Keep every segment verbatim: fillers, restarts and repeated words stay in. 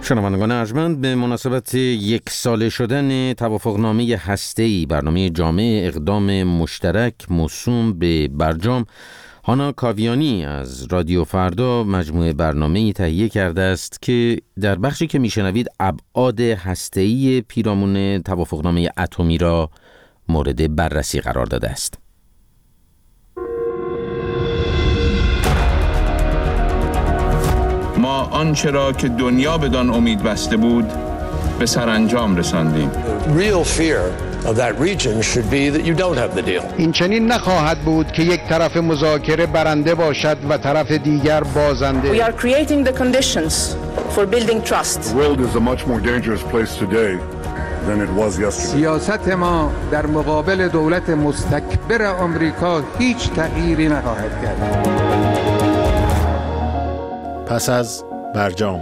شنوندگان ارجمند، به مناسبت یک ساله شدن توافقنامه هسته‌ای برنامه جامع اقدام مشترک موسوم به برجام، هانا کاویانی از رادیو فردا مجموعه برنامه‌ای تهیه کرده است که در بخشی که میشنوید ابعاد هسته‌ای پیرامون توافقنامه اتمی را مورد بررسی قرار داده است. ما آنچه را که دنیا بدان امید بسته بود به سرانجام رساندیم. Real fear of that region should be that you don't have the deal. این چنین نخواهد بود که یک طرف مذاکره برنده باشد و طرف دیگر بازنده. We are creating the conditions for building trust. The world is a much more dangerous place today than it was yesterday. سیاست ما در مقابل دولت مستکبر آمریکا هیچ تغییری نخواهد کرد. پس از برجام.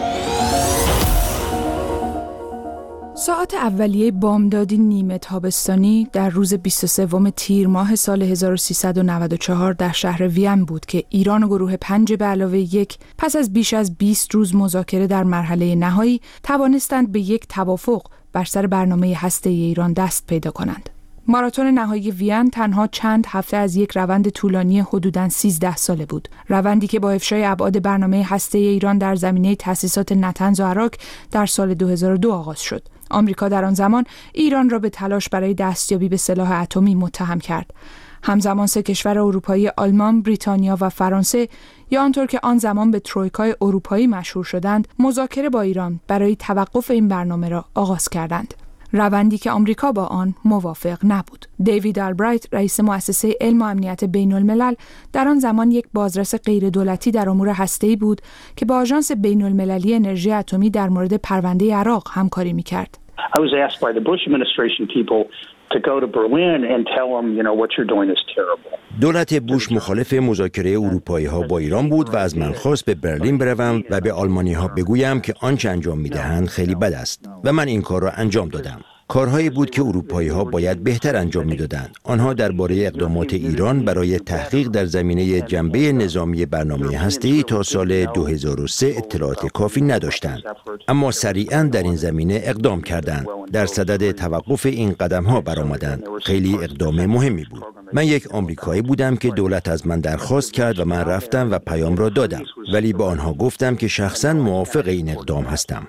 ساعات اولیه بامدادی نیمه تابستانی در روز بیست و سوم تیر ماه سال هزار و سیصد و نود و چهار در شهر وین بود که ایران و گروه پنج به علاوه یک پس از بیش از بیست روز مذاکره در مرحله نهایی توانستند به یک توافق بر سر برنامه هسته‌ای ایران دست پیدا کنند. ماراتون نهایی وین تنها چند هفته از یک روند طولانی حدوداً سیزده ساله بود. روندی که با افشای ابعاد برنامه هسته‌ای ایران در زمینه تأسیسات نطنز و عراق در سال دو هزار و دو آغاز شد. آمریکا در آن زمان ایران را به تلاش برای دستیابی به سلاح اتمی متهم کرد. همزمان سه کشور اروپایی آلمان، بریتانیا و فرانسه یا آنطور که آن زمان به ترویکای اروپایی مشهور شدند، مذاکره با ایران برای توقف این برنامه را آغاز کردند. روندی که آمریکا با آن موافق نبود. دیوید آلبرایت، رئیس مؤسسه علم و امنیت بین الملل، در آن زمان یک بازرس غیر دولتی در امور هسته‌ای بود که با آژانس بین المللی انرژی اتمی در مورد پرونده عراق همکاری می‌کرد. I was asked by the Bush administration people to go to Berlin and tell them, you know, what you're doing is terrible. دولت بوش مخالف مذاکره اروپایی‌ها با ایران بود و از من خواست به برلین بروم و به آلمانی‌ها بگویم که آنچه انجام می‌دهند خیلی بد است و من این کار را انجام دادم. کارهایی بود که اروپایی‌ها باید بهتر انجام می‌دادند. آنها درباره اقدامات ایران برای تحقیق در زمینه جنبه نظامی برنامه هسته‌ای تا سال دو هزار و سه اطلاعات کافی نداشتند. اما سریعاً در این زمینه اقدام کردند. در صدد توقف این قدم‌ها برآمدند. خیلی اقدام مهمی بود. من یک آمریکایی بودم که دولت از من درخواست کرد و من رفتم و پیام را دادم. ولی به آنها گفتم که شخصاً موافق این اقدام هستم.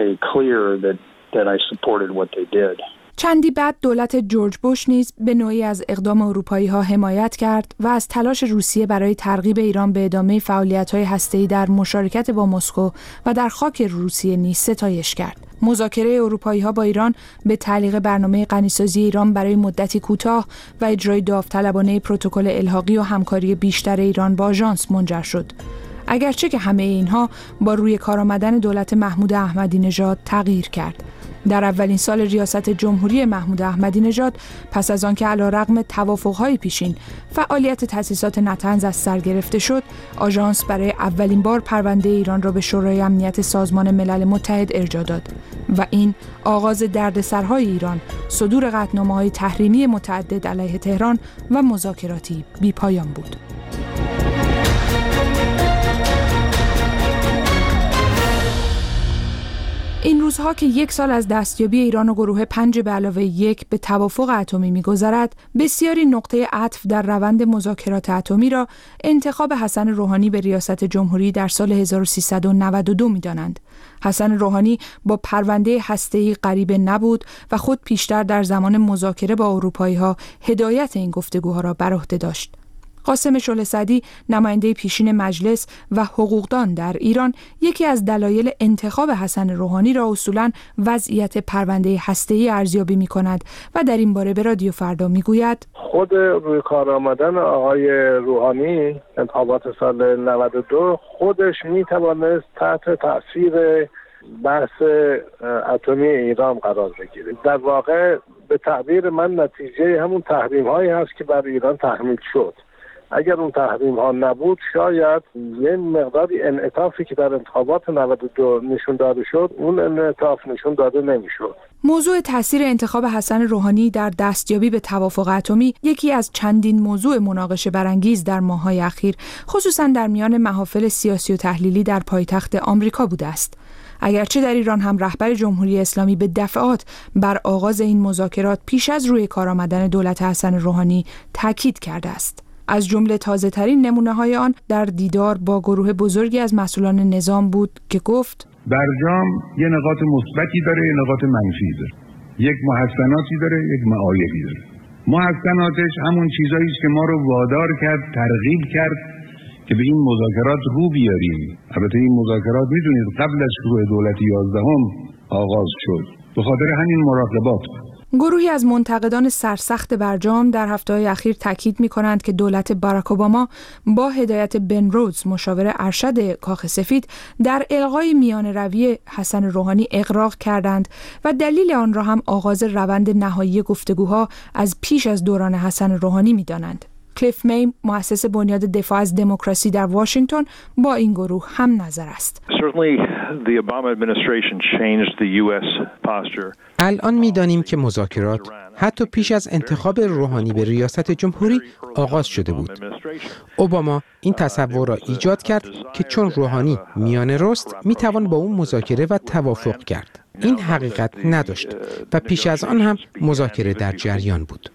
that I supported what they did. چندی بعد دولت جورج بوش نیز به نوعی از اقدام اروپایی‌ها حمایت کرد و از تلاش روسیه برای ترغیب ایران به ادامه فعالیت‌های هسته‌ای در مشارکت با مسکو و در خاک روسیه نیز ستایش کرد. مذاکره اروپایی‌ها با ایران به تعلیق برنامه غنیسازی ایران برای مدتی کوتاه و اجرای داوطلبانه پروتکل الحاقی و همکاری بیشتر ایران با آژانس منجر شد. اگرچه که همه اینها با روی کار آمدن دولت محمود احمدی نژاد تغییر کرد. در اولین سال ریاست جمهوری محمود احمدی نژاد، پس از آنکه علیرغم توافق‌های پیشین فعالیت تأسیسات نطنز از سر گرفته شد، آژانس برای اولین بار پرونده ایران را به شورای امنیت سازمان ملل متحد ارجاع داد و این آغاز دردسرهای ایران، صدور قطعنامه‌های تحریمی متعدد علیه تهران و مذاکراتی بی‌پایان بود. این روزها که یک سال از دستیابی ایران و گروه پنج به علاوه یک به توافق اتمی می‌گذرد، بسیاری نقطه عطف در روند مذاکرات اتمی را انتخاب حسن روحانی به ریاست جمهوری در سال هزار و سیصد و نود و دو می‌دانند. حسن روحانی با پرونده هسته‌ای غریبه نبود و خود پیشتر در زمان مذاکره با اروپایی‌ها هدایت این گفتگوها را بر عهده داشت. قاسم شعله سعدی، نماینده پیشین مجلس و حقوقدان در ایران، یکی از دلایل انتخاب حسن روحانی را اصولاً وضعیت پرونده هسته‌ای ارزیابی می‌کند و در این باره به رادیو فردا می‌گوید: خود روی کار آمدن آقای روحانی انتخابات سال نود و دو خودش می‌توانست تحت تأثیر بحث اتمی ایران قرار بگیره. در واقع به تعبیر من نتیجه همون تحریم‌هایی هست که بر ایران تحمیل شد. اگر اون تحریم ها نبود، شاید یه مقداری انعطافی که در انتخابات نود و دو نشون داده شد، اون انعطاف نشون داده نمیشد. موضوع تاثیر انتخاب حسن روحانی در دستیابی به توافق اتمی یکی از چندین موضوع مناقشه برانگیز در ماه‌های اخیر، خصوصا در میان محافل سیاسی و تحلیلی در پایتخت آمریکا بوده است. اگرچه در ایران هم رهبر جمهوری اسلامی به دفعات بر آغاز این مذاکرات پیش از روی کار آمدن دولت حسن روحانی تاکید کرده است. از جمله تازه‌ترین نمونه‌های آن در دیدار با گروه بزرگی از مسئولان نظام بود که گفت برجام یه نقاط مثبتی داره، یه نقاط منفی داره. یک محسناتی داره، یک معایبی داره. محسناتش همون چیزایی است که ما رو وادار کرد، ترغیب کرد که به این مذاکرات رو بیاریم. البته این مذاکرات میدونید قبل از شروع دولت یازدهم آغاز شد. به خاطر همین مراقبات. گروهی از منتقدان سرسخت برجام در هفته‌های اخیر تاکید می‌کنند که دولت باراک اوباما با هدایت بن رودز مشاور ارشد کاخ سفید در الغای میانه‌روی حسن روحانی اغراق کردند و دلیل آن را هم آغاز روند نهایی گفتگوها از پیش از دوران حسن روحانی می‌دانند. کلیف می، مؤسس بنیاد دفاع از دموکراسی در واشنگتن، با این گروه هم نظر است. الان می‌دانیم که مذاکرات حتی پیش از انتخاب روحانی به ریاست جمهوری آغاز شده بود. اوباما این تصور را ایجاد کرد که چون روحانی میانه رست می‌توان با اون مذاکره و توافق کرد. این حقیقت نداشت و پیش از آن هم مذاکره در جریان بود.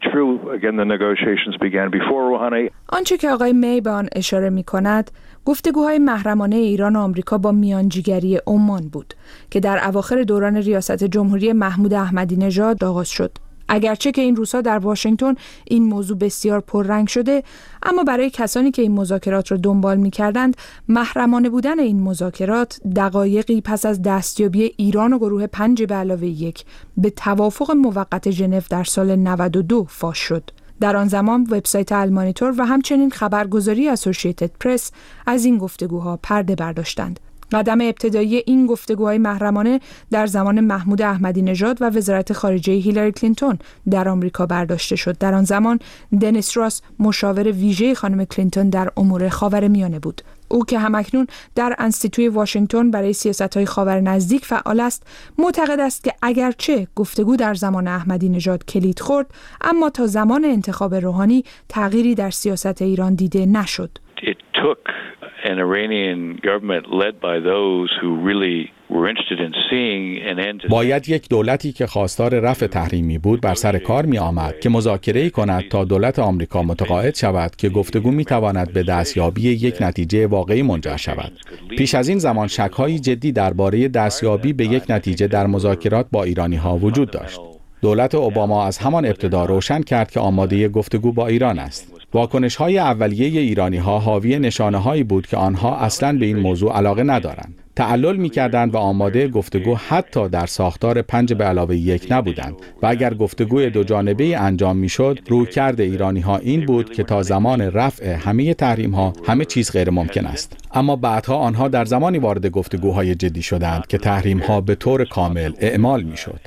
آنچه که آقای می به آن اشاره می کند گفتگوهای محرمانه ایران و آمریکا با میانجیگری عمان بود که در اواخر دوران ریاست جمهوری محمود احمدی نژاد آغاز شد. اگرچه که این روزها در واشنگتن این موضوع بسیار پررنگ شده، اما برای کسانی که این مذاکرات را دنبال می‌کردند، محرمانه بودن این مذاکرات دقایقی پس از دستیابی ایران و گروه پنج به علاوه یک به توافق موقت ژنو در سال نود و دو فاش شد. در آن زمان وبسایت المانیتور و همچنین خبرگزاری اسوسییتد پرس از این گفتگوها پرده برداشتند. قدم ابتدایی این گفتگوهای محرمانه در زمان محمود احمدی نژاد و وزارت خارجه هیلاری کلینتون در آمریکا برداشته شد. در آن زمان دنیس راس مشاور ویژه خانم کلینتون در امور خاورمیانه بود. او که همکنون در انستیتوی واشنگتن برای سیاست‌های خاور نزدیک فعال است، معتقد است که اگرچه گفتگو در زمان احمدی نژاد کلید خورد، اما تا زمان انتخاب روحانی تغییری در سیاست ایران دیده نشد. It took an Iranian government led by those who really were interested in seeing an end to باید یک دولتی که خواستار رفع تحریمی بود بر سر کار می آمد که مذاکره کند تا دولت آمریکا متقاعد شود که گفتگو می تواند به دستیابی یک نتیجه واقعی منجر شود. پیش از این زمان شک‌های جدی درباره دستیابی به یک نتیجه در مذاکرات با ایرانی ها وجود داشت. دولت اوباما از همان ابتدا روشن کرد که آماده گفتگو با ایران است. واکنش‌های اولیه ایرانی‌ها حاوی نشانه‌هایی بود که آنها اصلاً به این موضوع علاقه ندارند. تعلل می‌کردند و آماده گفتگو حتی در ساختار پنج به علاوه یک نبودند و اگر گفتگوی دو جانبه انجام می‌شد، رویکرد ایرانی‌ها این بود که تا زمان رفع همه تحریم‌ها همه چیز غیر ممکن است. اما بعدها آنها در زمانی وارد گفتگوهای جدی شدند که تحریم‌ها به طور کامل اعمال می‌شد.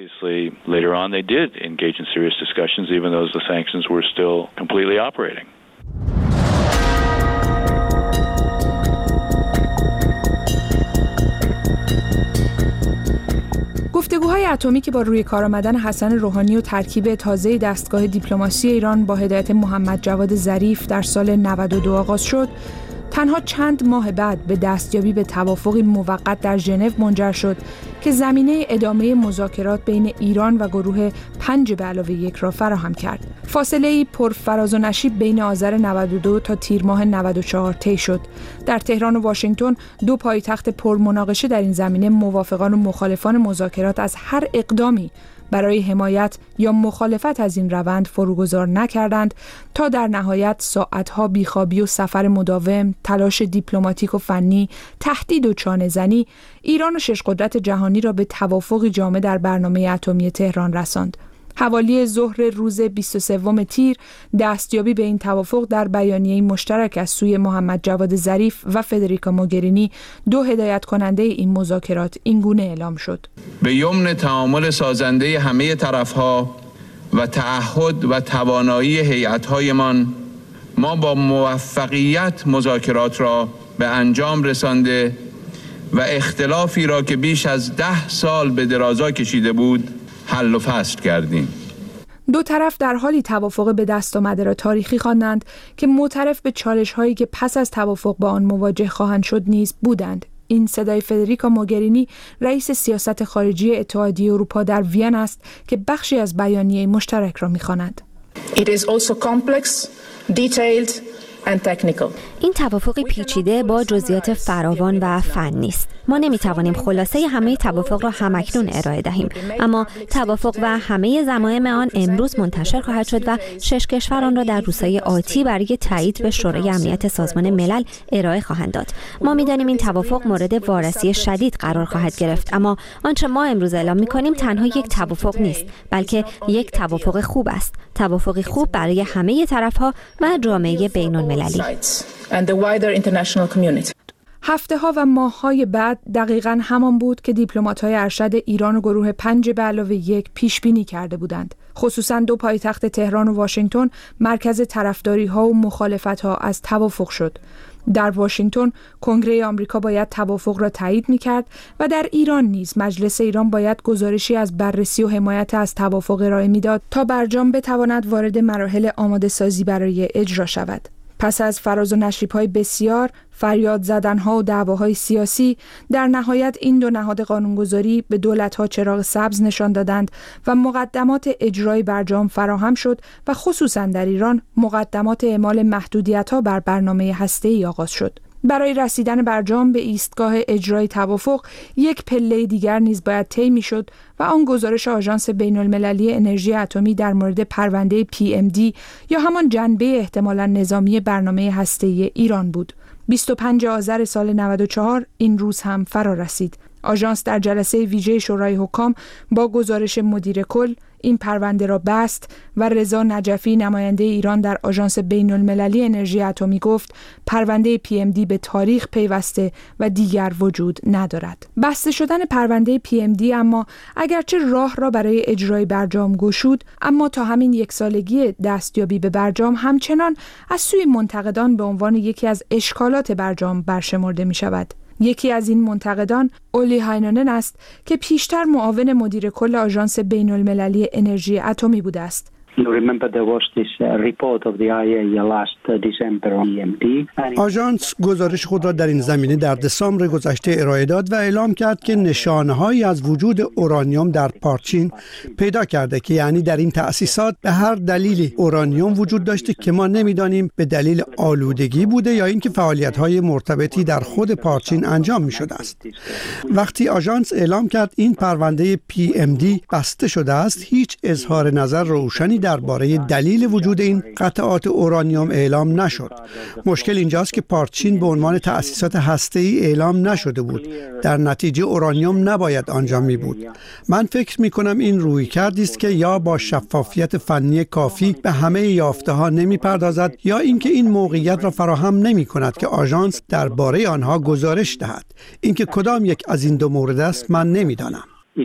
گفتگوهای اتمی که با روی کار آمدن حسن روحانی و ترکیب تازه دستگاه دیپلماسی ایران با هدایت محمد جواد ظریف در سال نود و دو آغاز شد، تنها چند ماه بعد به دستیابی به توافقی موقت در ژنو منجر شد که زمینه ادامه مذاکرات بین ایران و گروه پنج به علاوه یک را فراهم کرد. فاصله‌ای پر فراز و نشیب بین آذر نود و دو تا تیر ماه نود و چهار طی شد. در تهران و واشنگتن، دو پایتخت پرمناقشه در این زمینه، موافقان و مخالفان مذاکرات از هر اقدامی برای حمایت یا مخالفت از این روند فروگذار نکردند تا در نهایت ساعتها بیخوابی و سفر مداوم، تلاش دیپلماتیک و فنی، تهدید و چانه‌زنی ایران و شش قدرت جهانی را به توافقی جامع در برنامه اتمی تهران رساند. حوالی ظهر روز بیست و سوم تیر دستیابی به این توافق در بیانیه مشترک از سوی محمد جواد ظریف و فدریکا موگرینی، دو هدایت کننده این مذاکرات، اینگونه اعلام شد: به یمن تعامل سازنده همه طرف‌ها و تعهد و توانایی هیئت‌هایمان، ما با موفقیت مذاکرات را به انجام رسانده و اختلافی را که بیش از ده سال به درازا کشیده بود حل و فصل کردیم. دو طرف در حالی توافق به دست آمده را تاریخی خواندند که معترف به چالش‌هایی که پس از توافق با آن مواجه خواهند شد نیز بودند. این صدای فدریکا موگرینی رئیس سیاست خارجی اتحادیه اروپا در وین است که بخشی از بیانیه مشترک را می‌خواند. It is also complex, detailed and technical. این توافقی پیچیده با جزئیات فراوان و فنی است. ما نمیتوانیم خلاصه همه توافق را همکنون ارائه دهیم، اما توافق و همه ضمایم آن امروز منتشر خواهد شد و شش کشور آن را در روزهای آتی برای تایید به شورای امنیت سازمان ملل ارائه خواهند داد. ما می‌دانیم این توافق مورد وارسی شدید قرار خواهد گرفت، اما آنچه ما امروز اعلام می‌کنیم تنها یک توافق نیست، بلکه یک توافق خوب است. توافقی خوب برای همه طرف‌ها و جامعه بین‌المللی. هفته ها و ماه های بعد دقیقاً همان بود که دیپلمات های ارشد ایران و گروه پنج به علاوه یک پیش بینی کرده بودند. خصوصاً دو پایتخت تهران و واشنگتن مرکز طرفداری ها و مخالفت ها از توافق شد. در واشنگتن کنگره آمریکا باید توافق را تایید می‌کرد و در ایران نیز مجلس ایران باید گزارشی از بررسی و حمایت از توافق ارائه می‌داد تا برجام بتواند وارد مراحل آماده سازی برای اجرا شود. پس از فراز و نشیب‌های بسیار، فریاد زدن‌ها و دعواهای سیاسی، در نهایت این دو نهاد قانونگذاری به دولت‌ها چراغ سبز نشان دادند و مقدمات اجرای برجام فراهم شد و خصوصاً در ایران مقدمات اعمال محدودیت‌ها بر برنامه هسته‌ای آغاز شد. برای رسیدن برجام به ایستگاه اجرای توافق یک پله دیگر نیز باید طی می‌شد و آن گزارش آژانس بین‌المللی انرژی اتمی در مورد پرونده پی ام دی یا همان جنبه احتمالاً نظامی برنامه هسته‌ای ایران بود. بیست و پنجم آذر سال نود و چهار این روز هم فرا رسید. آژانس در جلسه ویژه شورای حکام با گزارش مدیر کل این پرونده را بست و رضا نجفی نماینده ایران در آژانس بین‌المللی انرژی اتمی گفت پرونده پی ام دی به تاریخ پیوسته و دیگر وجود ندارد. بسته شدن پرونده پی ام دی اما اگرچه راه را برای اجرای برجام گشود، اما تا همین یک سالگی دستیابی به برجام همچنان از سوی منتقدان به عنوان یکی از اشکالات برجام برشمرده می شود. یکی از این منتقدان اولی هاینونن است که پیشتر معاون مدیر کل آژانس بین‌المللی انرژی اتمی بوده است. آژانس گزارش خود را در این زمینه در دسامبر گذشته ارائه داد و اعلام کرد که نشانه‌هایی از وجود اورانیوم در پارچین پیدا کرده که یعنی در این تأسیسات به هر دلیلی اورانیوم وجود داشته که ما نمی‌دانیم به دلیل آلودگی بوده یا اینکه فعالیت‌های مرتبطی در خود پارچین انجام می‌شده است. وقتی آژانس اعلام کرد این پرونده پی ام دی بسته شده است، هیچ اظهار نظر روشنی درباره دلیل وجود این قطعات اورانیوم اعلام نشد. مشکل اینجاست که پارچین به عنوان تأسیسات هسته‌ای اعلام نشده بود. در نتیجه اورانیوم نباید آنجا می بود. من فکر می کنم این رویکردی است که یا با شفافیت فنی کافی به همه یافته‌ها نمی پردازد یا اینکه این موقعیت را فراهم نمی کند که آژانس درباره آنها گزارش دهد. اینکه کدام یک از این دو مورد است من نمی‌دانم.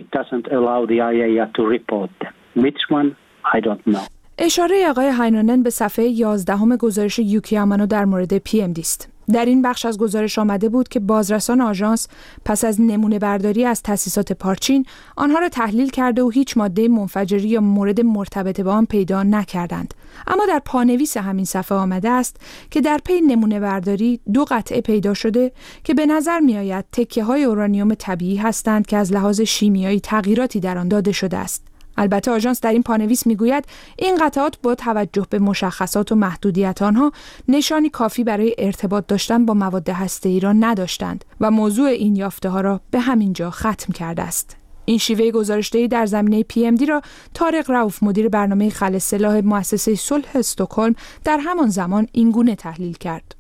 اشاره آقای هاینونن به صفحه یازدهم گزارش یوکی آمانو در مورد پی ام دی است. در این بخش از گزارش آمده بود که بازرسان آژانس پس از نمونه برداری از تأسیسات پارچین آنها را تحلیل کرده و هیچ ماده منفجری یا مورد مرتبط با آن پیدا نکردند. اما در پانویس همین صفحه آمده است که در پی نمونه برداری دو قطعه پیدا شده که به نظر می آید تکه های اورانیوم طبیعی هستند که از لحاظ شیمیایی تغییراتی در آن داده شده است. البته آژانس در این پانویس میگوید این قطعات با توجه به مشخصات و محدودیت آنها نشانی کافی برای ارتباط داشتن با مواد هسته‌ای را نداشتند و موضوع این یافته ها را به همین جا ختم کرده است. این شیوه گزارش‌دهی در زمینه پی ام دی را طارق رؤوف مدیر برنامه خل سلاح مؤسسه صلح استکهلم در همان زمان اینگونه تحلیل کرد.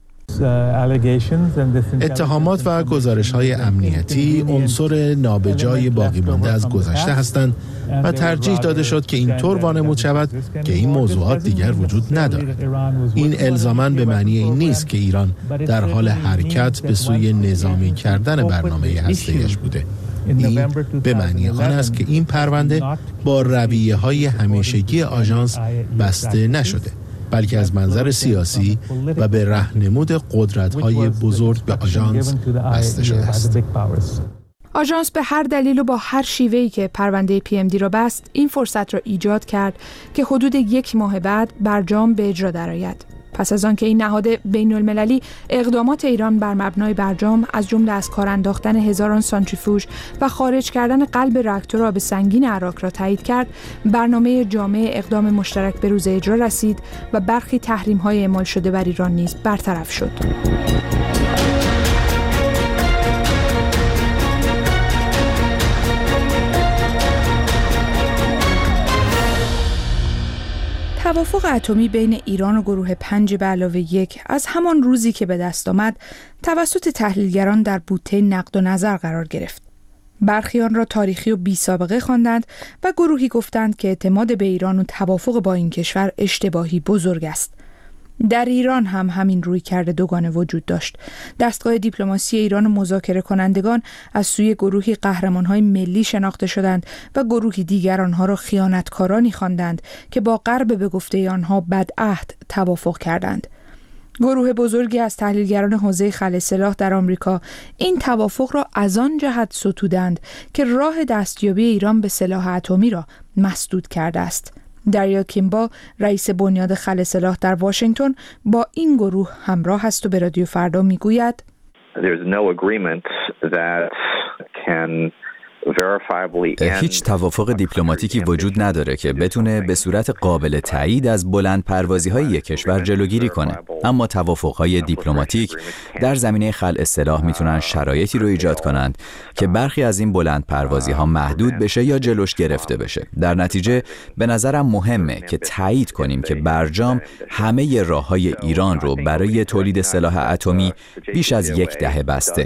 اتهامات و گزارش‌های امنیتی عنصر نابجای باقی مانده از گذشته هستند و ترجیح داده شد که اینطور وانمود شود که این موضوعات دیگر وجود ندارد. این الزاماً به معنی این نیست که ایران در حال حرکت به سوی نظامی کردن برنامه هسته‌ایش بوده. این به معنی آن است که این پرونده با رویه‌های همیشگی آژانس بسته نشده، بلکه از منظر سیاسی و به راهنمود قدرت‌های بزرگ به آژانس بسته شده است. آژانس به هر دلیل و با هر شیوهی که پرونده پی ام دی را بست، این فرصت را ایجاد کرد که حدود یک ماه بعد برجام به اجرا درآید. پس از آنکه این نهاد بین المللی اقدامات ایران بر مبنای برجام از جمله از کار انداختن هزاران سانتریفوژ و خارج کردن قلب راکتور آب سنگین عراق را تایید کرد، برنامه جامع اقدام مشترک به روز اجرا رسید و برخی تحریم‌های اعمال شده بر ایران نیز برطرف شد. توافق اتمی بین ایران و گروه پنج به علاوه یک از همان روزی که به دست آمد توسط تحلیلگران در بوته نقد و نظر قرار گرفت. برخی آن را تاریخی و بی سابقه خواندند و گروهی گفتند که اعتماد به ایران و توافق با این کشور اشتباهی بزرگ است. در ایران هم همین رویکرد دوگانه وجود داشت. دستگاه دیپلماسی ایران و مذاکره کنندگان از سوی گروهی قهرمان‌های ملی شناخته شدند و گروهی دیگر آنها را خیانتکارانی خواندند که با غرب به گفته آنها بدعهد توافق کردند. گروه بزرگی از تحلیلگران حوزه خلع سلاح در آمریکا این توافق را از آن جهت ستودند که راه دستیابی ایران به سلاح اتمی را مسدود کرده است. دریا کیمبال، رئیس بنیاد خلع سلاح در واشنگتن، با این گروه همراه است و به رادیو فردا میگوید هیچ توافق دیپلماتیکی وجود نداره که بتونه به صورت قابل تایید از بلند پروازی های یک کشور جلوگیری کنه. اما توافق های دیپلماتیک در زمینه خلع سلاح میتونن شرایطی رو ایجاد کنند که برخی از این بلند پروازی ها محدود بشه یا جلوش گرفته بشه. در نتیجه به نظرم مهمه که تایید کنیم که برجام همه راههای ایران رو برای تولید سلاح اتمی بیش از یک دهه بسته.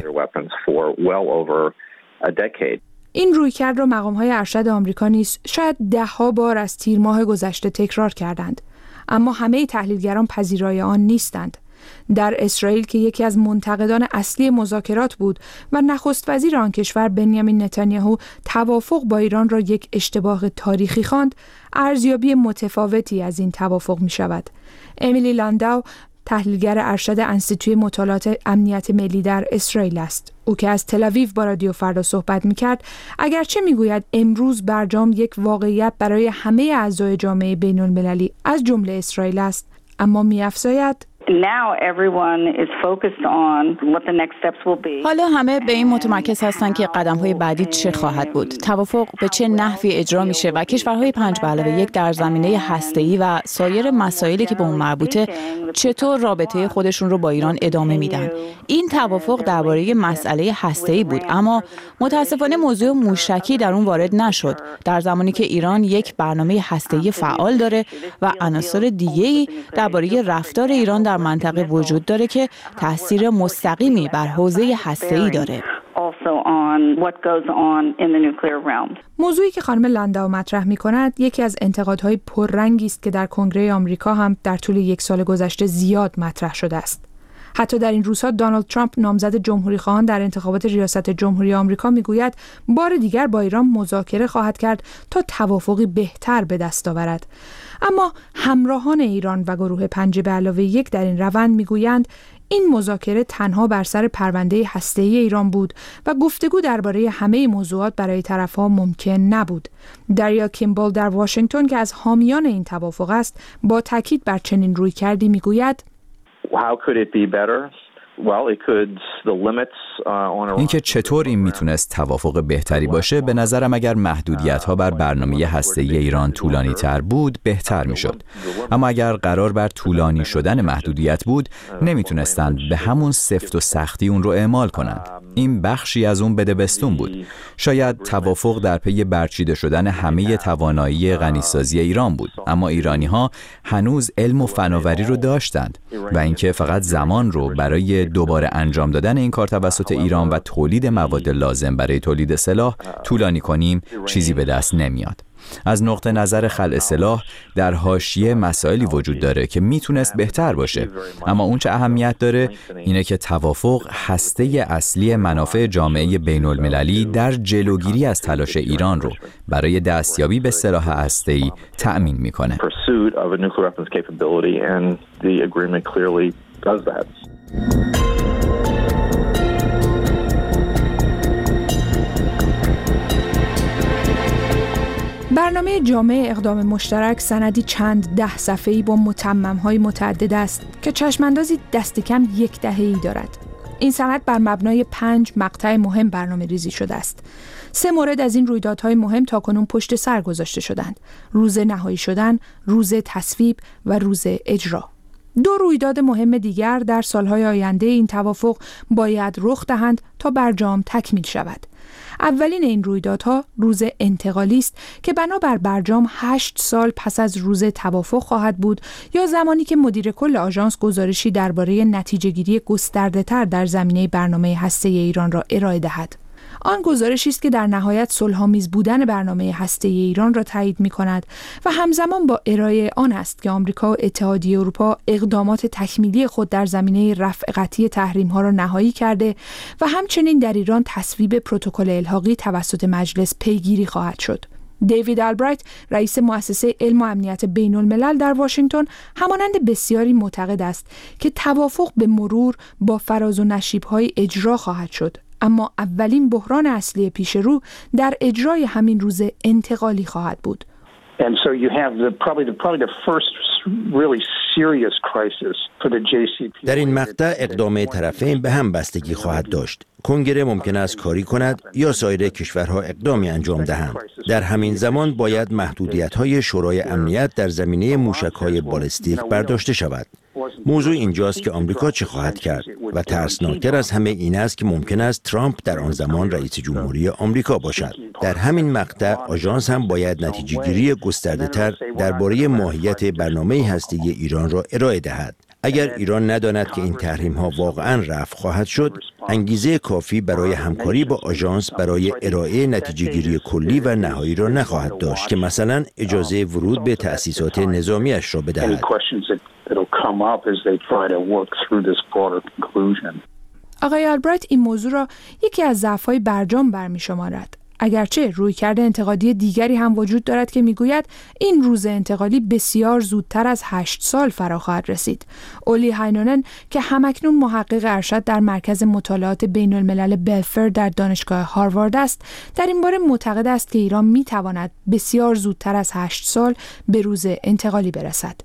این رویکرد را مقام‌های ارشد آمریکا نیز شاید ده‌ها بار از تیر ماه گذشته تکرار کردند، اما همه تحلیلگران پذیرای آن نیستند. در اسرائیل که یکی از منتقدان اصلی مذاکرات بود و نخست وزیر آن کشور بنیامین نتانیاهو توافق با ایران را یک اشتباه تاریخی خواند، ارزیابی متفاوتی از این توافق می شود. امیلی لانداو تحلیلگر ارشد انستیتوی مطالعات امنیت ملی در اسرائیل است. او که از تل‌آویو با رادیو فردا صحبت می‌کرد، اگرچه می‌گوید امروز برجام یک واقعیت برای همه اعضای جامعه بین‌المللی از جمله اسرائیل است، اما می‌افزاید حالا همه به این متمرکز هستند که قدم‌های بعدی چه خواهد بود، توافق به چه نحوی اجرا میشه و کشورهای پنج به علاوه یک در زمینه هسته‌ای و سایر مسائلی که به اون مربوطه چطور رابطه خودشون رو با ایران ادامه میدن. این توافق درباره مسئله هسته‌ای بود، اما متاسفانه موضوع موشکی در اون وارد نشد، در زمانی که ایران یک برنامه هسته‌ای فعال داره و عناصر دیگه‌ای درباره رفتار ایران در منطقه وجود داره که تاثیر مستقیمی بر حوزه هسته‌ای داره. موضوعی که خانم لنداو مطرح می‌کند یکی از انتقادهای پررنگی است که در کنگره آمریکا هم در طول یک سال گذشته زیاد مطرح شده است. حتی در این روزها دونالد ترامپ نامزد جمهوری‌خواهان در انتخابات ریاست جمهوری آمریکا میگوید بار دیگر با ایران مذاکره خواهد کرد تا توافقی بهتر به دست آورد. اما همراهان ایران و گروه پنج به علاوه یک در این روند میگویند این مذاکره تنها بر سر پرونده هسته‌ای ایران بود و گفتگو درباره همه موضوعات برای طرف‌ها ممکن نبود. دریا کیمبال در واشنگتن که از حامیان این توافق است، با تاکید بر چنین رویکردی میگوید اینکه چطور این میتونست توافق بهتری باشه، به نظرم اگر محدودیت‌ها بر برنامه هسته‌ای ایران طولانی تر بود بهتر میشد. اما اگر قرار بر طولانی شدن محدودیت بود، نمیتونستند به همون سفت و سختی اون رو اعمال کنند. این بخشی از اون بدبستون بود. شاید توافق در پی برچیده شدن همه توانایی غنیسازی ایران بود، اما ایرانی‌ها هنوز علم و فناوری رو داشتند و اینکه فقط زمان رو برای دوباره انجام دادن این کار توسط ایران و تولید مواد لازم برای تولید سلاح طولانی کنیم چیزی به دست نمیاد. از نقطه نظر خلع سلاح در حاشیه مسائلی وجود داره که میتونست بهتر باشه، اما اون چه اهمیت داره اینه که توافق هسته اصلی منافع جامعه بین المللی در جلوگیری از تلاش ایران رو برای دستیابی به سلاح هسته‌ای تأمین میکنه. برنامه جامع اقدام مشترک سندی چند ده صفحه‌ای با متمم‌های متعدد است که چشماندازی دست کم یک دهه‌ای دارد. این سند بر مبنای پنج مقطع مهم برنامه ریزی شده است. سه مورد از این رویدادهای مهم تاکنون پشت سر گذاشته شدند: روز نهایی شدن، روز تصویب و روز اجرا. دو رویداد مهم دیگر در سالهای آینده این توافق باید رخ دهند تا برجام تکمیل شود. اولین این رویدادها روز انتقالی است که بنابر برجام هشت سال پس از روز توافق خواهد بود یا زمانی که مدیر کل آژانس گزارشی درباره نتیجه‌گیری گسترده‌تر در زمینه برنامه هسته‌ای ایران را ارائه دهد. آن گزارشی است که در نهایت صلح‌آمیز بودن برنامه هسته‌ای ایران را تایید می‌کند و همزمان با ارائه آن است که آمریکا و اتحادیه اروپا اقدامات تکمیلی خود در زمینه رفع قطعی تحریم‌ها را نهایی کرده و همچنین در ایران تصویب پروتکل الحاقی توسط مجلس پیگیری خواهد شد. دیوید آلبرایت، رئیس مؤسسه علم و امنیت بین الملل در واشنگتن، همانند بسیاری معتقد است که توافق به مرور با فراز و نشیب‌های اجرا خواهد شد. اما اولین بحران اصلی پیش رو در اجرای همین روز انتقالی خواهد بود. And so you have the probably the probably the first really serious crisis for the جی سی پی. در این مقطع اقدام طرفین به هم بستگی خواهد داشت. کنگره ممکن است کاری کند یا سایر کشورها اقدامی انجام دهند. در همین زمان باید محدودیت‌های شورای امنیت در زمینه موشک‌های بالستیک برداشته شود. موضوع اینجاست که آمریکا چه خواهد کرد و ترسناکتر از همه این است که ممکن است ترامپ در آن زمان رئیس جمهوری آمریکا باشد. در همین مقطع آژانس هم باید نتیجه‌گیری گسترده‌تر درباره ماهیت برنامه هسته‌ای ایران را ارائه دهد. اگر ایران نداند که این تحریم‌ها واقعاً رفع خواهد شد، انگیزه کافی برای همکاری با آژانس برای ارائه نتیجه‌گیری کلی و نهایی را نخواهد داشت که مثلا اجازه ورود به تأسیسات نظامیش را بدهد. آقای آلبرایت این موضوع را یکی از ضعف‌های برجام برمی‌شمارد. اگرچه رویکرد انتقادی دیگری هم وجود دارد که میگوید این روز انتقالی بسیار زودتر از هشت سال فرا خواهد رسید. اولی هاینونن که همکنون محقق ارشد در مرکز مطالعات بین الملل بلفر در دانشگاه هاروارد است، در این باره معتقد است که ایران میتواند بسیار زودتر از هشت سال به روز انتقالی برسد.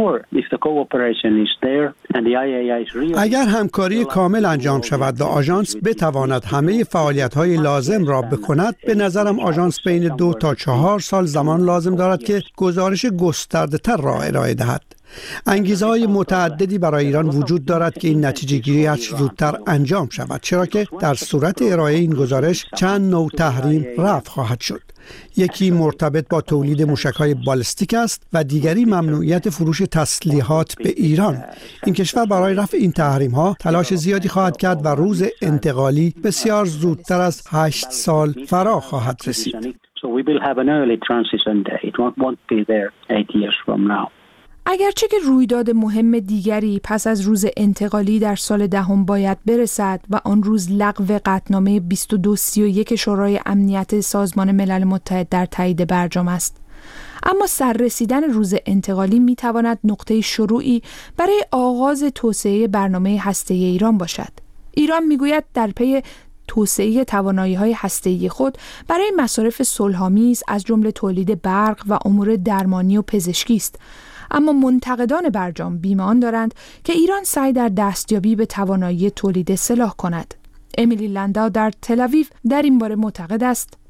اگر همکاری کامل انجام شود و آژانس بتواند همه فعالیت‌های لازم را بکند، به نظرم آژانس بین دو تا چهار سال زمان لازم دارد که گزارش گسترده‌تر را ارائه دهد. انگیزه‌های متعددی برای ایران وجود دارد که این نتیجه گیری هر چه زودتر انجام شود، چرا که در صورت ارائه این گزارش چند نوع تحریم رفع خواهد شد. یکی مرتبط با تولید موشک‌های بالستیک است و دیگری ممنوعیت فروش تسلیحات به ایران. این کشور برای رفع این تحریم‌ها تلاش زیادی خواهد کرد و روز انتقالی بسیار زودتر از هشت سال فرا خواهد رسید. اگرچه که رویداد مهم دیگری پس از روز انتقالی در سال دهم باید برسد و آن روز لغو قطعنامه بیست و دو سی و یک شورای امنیت سازمان ملل متحد در تایید برجام است، اما سررسیدن روز انتقالی می تواند نقطه شروعی برای آغاز توسعه برنامه هسته‌ای ایران باشد. ایران می گوید در پی توسعه توانایی‌های هسته‌ای خود برای مصارف صلح‌آمیز از جمله تولید برق و امور درمانی و پزشکی است. اما منتقدان برجام بیمان دارند که ایران سعی در دستیابی به توانایی تولید سلاح کند. امیلی لنداو در تل آویو در این باره معتقد است: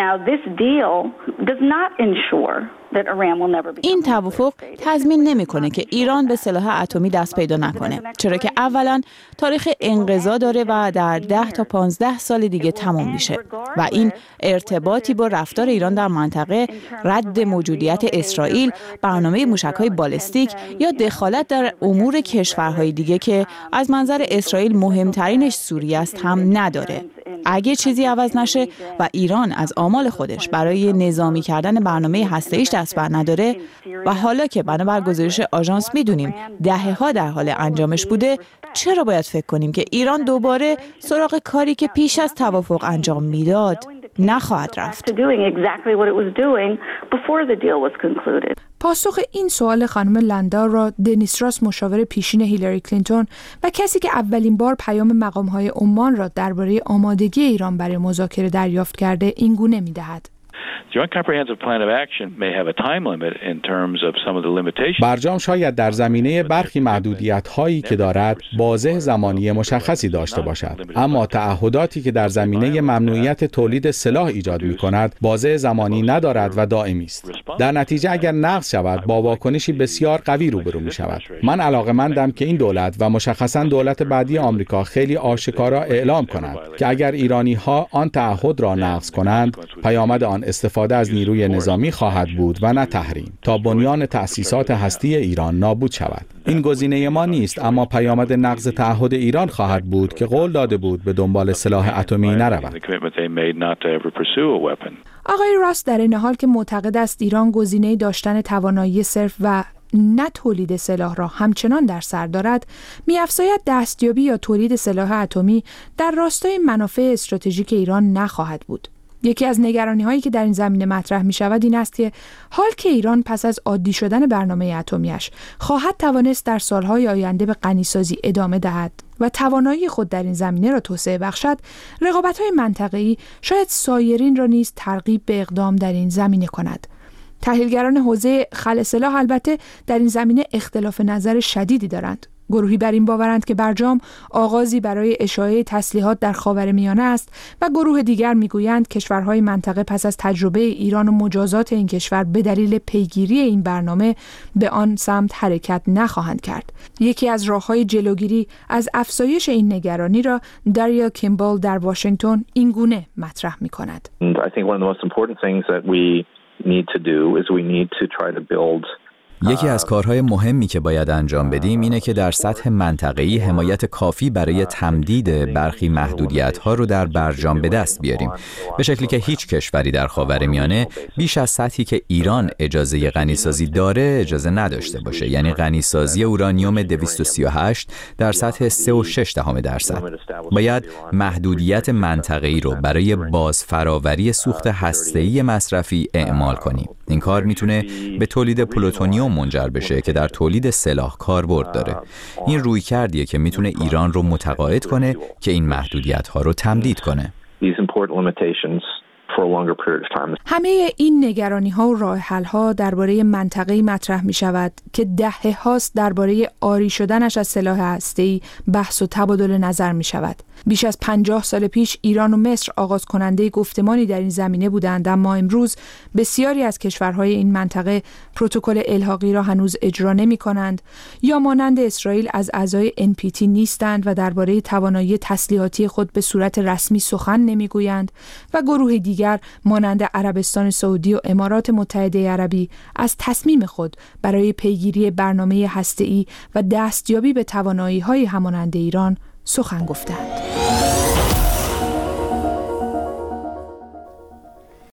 این توافق تضمین نمی‌کنه که ایران به سلاح اتمی دست پیدا نکنه، چرا که اولا تاریخ انقضا داره و در ده تا پانزده سال دیگه تمام میشه و این ارتباطی با رفتار ایران در منطقه، رد موجودیت اسرائیل، برنامه موشک‌های بالستیک یا دخالت در امور کشورهای دیگه که از منظر اسرائیل مهمترینش سوریه است هم نداره. اگه چیزی عوض نشه و ایران از آمال خودش برای نظامی کردن برنامه هسته‌ایش دست بر نداره و حالا که بنابر گزارش آژانس میدونیم دهه‌ها در حال انجامش بوده، چرا باید فکر کنیم که ایران دوباره سراغ کاری که پیش از توافق انجام میداد نخواهد رفت؟ پاسخ این سوال خانم لندار را دنیس راس، مشاور پیشین هیلاری کلینتون و کسی که اولین بار پیام مقام‌های عمان را درباره آمادگی ایران برای مذاکره دریافت کرده، این گونه می‌دهد: برجام شاید در زمینه برخی محدودیت‌هایی که دارد بازه زمانی مشخصی داشته باشد، اما تعهداتی که در زمینه ممنوعیت تولید سلاح ایجاد می‌کند بازه زمانی ندارد و دائمی است. در نتیجه اگر نقض شود با واکنشی بسیار قوی روبرو می‌شود. من علاقه‌مندم که این دولت و مشخصاً دولت بعدی آمریکا خیلی آشکارا اعلام کند که اگر ایرانی‌ها آن تعهد را نقض کنند، پیامد آن استفاده از نیروی نظامی خواهد بود و نه تحریم، تا بنیان تأسیسات هستی ایران نابود شود. این گزینه ما نیست، اما پیامد نقض تعهد ایران خواهد بود که قول داده بود به دنبال سلاح اتمی نرود. آقای راست در این حال که معتقد است ایران گزینه داشتن توانایی صرف و نه تولید سلاح را همچنان در سر دارد، می‌افزاید دستیابی یا تولید سلاح اتمی در راستای منافع استراتژیک ایران نخواهد بود. یکی از نگرانی‌هایی که در این زمینه مطرح می‌شود این است که حال که ایران پس از عادی شدن برنامه اتمی‌اش خواهد توانست در سال‌های آینده به غنی‌سازی ادامه دهد و توانایی خود در این زمینه را توسعه بخشد، رقابت‌های منطقه‌ای شاید سایرین را نیز ترغیب به اقدام در این زمینه کند. تحلیلگران حوزه خلع سلاح البته در این زمینه اختلاف نظر شدیدی دارند. گروهی بر این باورند که برجام آغازی برای اشاعه تسلیحات در خاورمیانه است و گروه دیگر میگویند کشورهای منطقه پس از تجربه ایران و مجازات این کشور به دلیل پیگیری این برنامه به آن سمت حرکت نخواهند کرد. یکی از راه‌های جلوگیری از افزایش این نگرانی را داریا کیمبل در واشنگتن این گونه مطرح می‌کند. یکی از کارهای مهمی که باید انجام بدیم اینه که در سطح منطقه‌ای حمایت کافی برای تمدید برخی محدودیت‌ها رو در برجام به دست بیاریم، به شکلی که هیچ کشوری در خاورمیانه بیش از سطحی که ایران اجازه غنیسازی داره اجازه نداشته باشه، یعنی غنیسازی اورانیوم دویست و سی و هشت در سطح سه و شش دهم درصد. باید محدودیت منطقه‌ای رو برای بازفراوری سوخت هسته‌ای مصرفی اعمال کنیم. این کار میتونه به تولید پلوتونیوم منجر بشه که در تولید سلاح کاربرد داره. این رویکردیه که میتونه ایران رو متقاعد کنه که این محدودیت‌ها رو تمدید کنه. همه این نگرانی‌ها و راه حل‌ها درباره منطقه‌ای مطرح می‌شود که دهه هاست درباره عاری شدنش از سلاح هسته‌ای بحث و تبادل نظر می‌شود. بیش از پنجاه سال پیش ایران و مصر آغاز کننده گفتمانی در این زمینه بودند، اما امروز بسیاری از کشورهای این منطقه پروتکل الحاقی را هنوز اجرا نمی‌کنند یا مانند اسرائیل از اعضای ان پی تی نیستند و درباره توانایی تسلیحاتی خود به صورت رسمی سخن نمی‌گویند و گروه دیگر مانند عربستان سعودی و امارات متحده عربی از تصمیم خود برای پیگیری برنامه هسته‌ای و دستیابی به توانایی‌های همانند ایران سخن گفتند.